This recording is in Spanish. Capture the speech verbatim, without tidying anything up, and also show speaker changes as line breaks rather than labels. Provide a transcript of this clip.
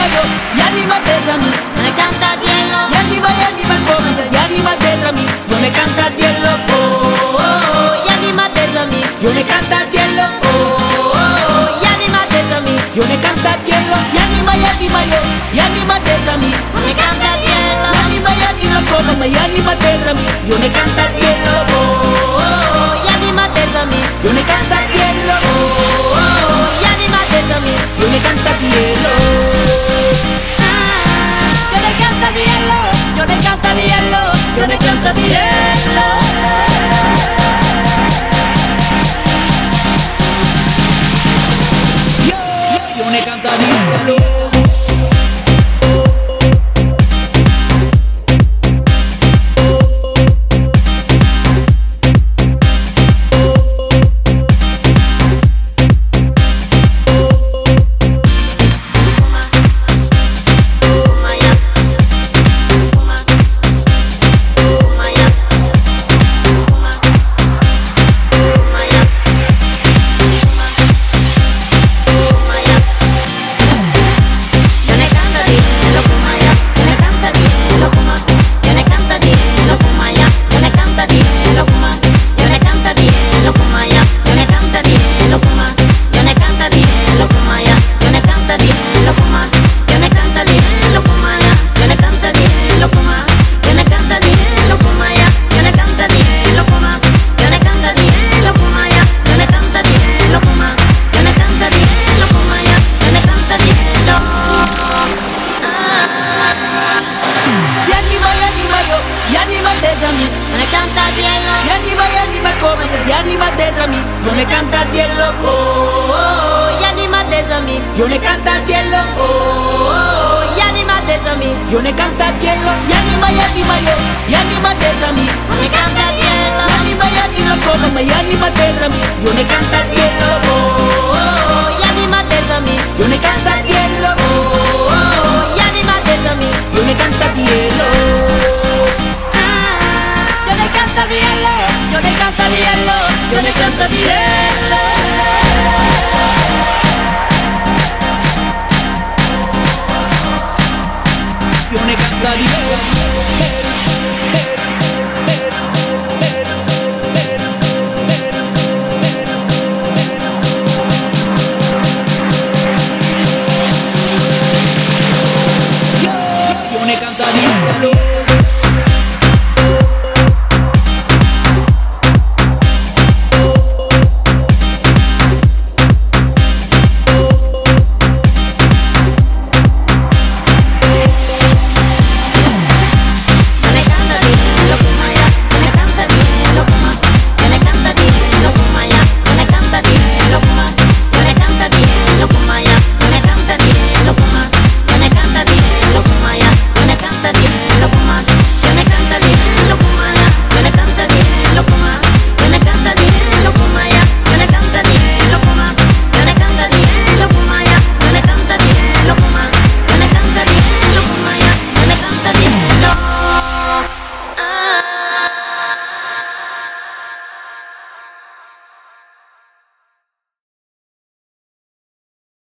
yo, y anima desami,
yo le canta al cielo,
y anima y anima el come, y anima desami, yo le canta al cielo, oh, oh, oh,
y anima desami,
yo le canta al cielo, oh, oh, oh,
y anima desami,
yo le canta al cielo, y anima y anima yo, y anima desami,
yo le canta al cielo,
y anima y anima el come, y anima desami, yo le canta al cielo, oh, oh, oh,
y anima desami,
yo le canta al cielo, oh, oh, oh,
y anima desami,
yo le canta al cielo.
yo le canta al cielo,
Yo le canto al hielo, yo le canto al hielo. Yo, yo le canto al hielo.
yo le canta al cielo,
Y anima y anima el come, y anima desami, yo le canta al cielo, oh, oh, oh.
y anima desami,
Yo le canta al cielo, oh, oh, oh.
y anima desami,
Yo le canta al cielo, y anima y anima yo, y anima desami,
yo le canta al cielo,
y anima y anima el come, y anima desami, yo le canta al cielo.